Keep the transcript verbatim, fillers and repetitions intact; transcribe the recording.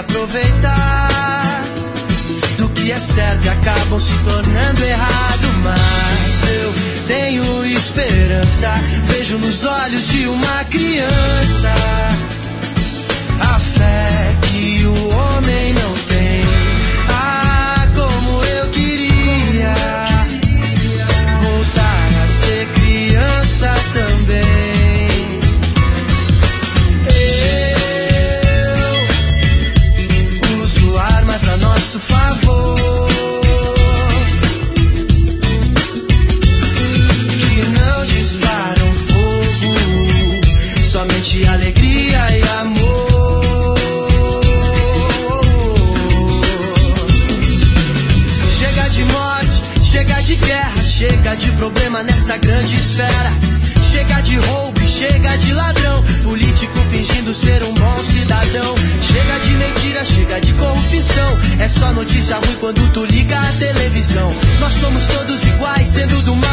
aproveitar do que é certo e acabam se tornando errado. Mas eu tenho esperança, vejo nos olhos de uma criança a fé que o homem não tem. Ah, como eu queria voltar a ser criança também. Eu uso armas a nosso favor que não disparam fogo, somente alegria e amor. Chega de morte, chega de guerra, chega de problema nessa grande esfera. Chega de roubo, chega de ladrão, político fingindo ser um bom cidadão. Chega de mentira, chega de corrupção, é só notícia ruim quando tu liga a televisão. Nós somos todos iguais, sendo do